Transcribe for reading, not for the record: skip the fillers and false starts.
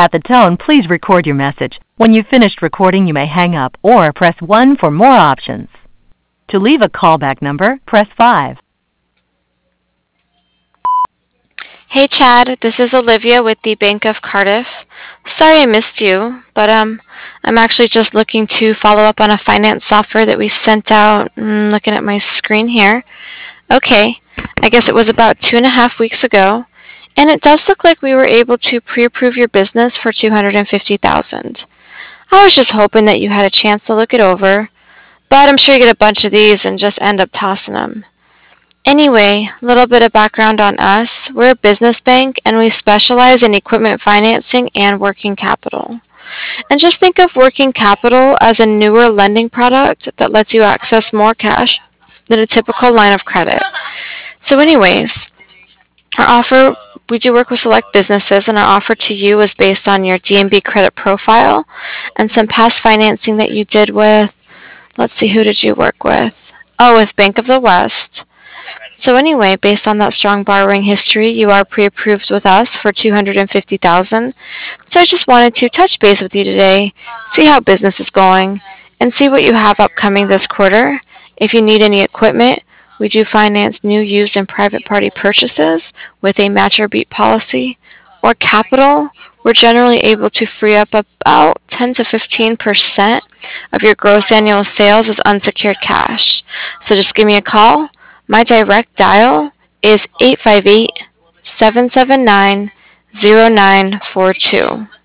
At the tone, please record your message. When you've finished recording, you may hang up or press 1 for more options. To leave a callback number, press 5. Hey Chad, this is Olivia with the Bank of Cardiff. Sorry I missed you, but I'm actually just looking to follow up on a finance software that we sent out. Looking at my screen here. Okay, I guess it was about 2.5 weeks ago, and it does look like we were able to pre-approve your business for $250,000. I was just hoping that you had a chance to look it over, but I'm sure you get a bunch of these and just end up tossing them. Anyway, a little bit of background on us. We're a business bank and we specialize in equipment financing and working capital. And just think of working capital as a newer lending product that lets you access more cash than a typical line of credit. So anyways, our offer, we do work with select businesses, and our offer to you is based on your DNB credit profile and some past financing that you did with, let's see, who did you work with? Oh, with Bank of the West. So anyway, based on that strong borrowing history, you are pre-approved with us for $250,000. So I just wanted to touch base with you today, see how business is going, and see what you have upcoming this quarter. If you need any equipment, we do finance new, used, and private party purchases with a match or beat policy. Or capital, we're generally able to free up about 10 to 15% of your gross annual sales as unsecured cash. So just give me a call. My direct dial is 858-779-0942.